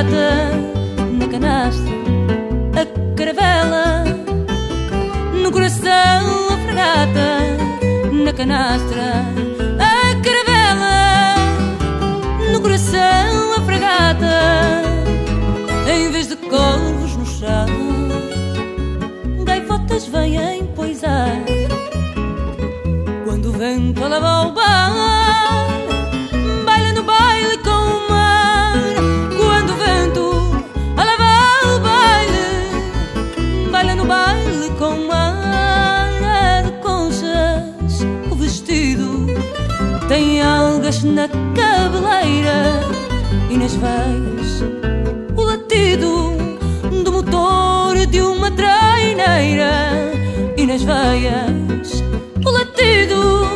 fragata, na canastra a caravela, no coração a fragata, na canastra a caravela, no coração a fragata. Em vez de corvos no chão, gaivotas vêm poisar. Quando o vento alava o bar, baila no baile com o mar. Quando o vento alava o baile, baila no baile com o mar. É de conchas o vestido, tem algas na cabeleira e nas veias o latido do motor de uma traineira. E nas veias o latido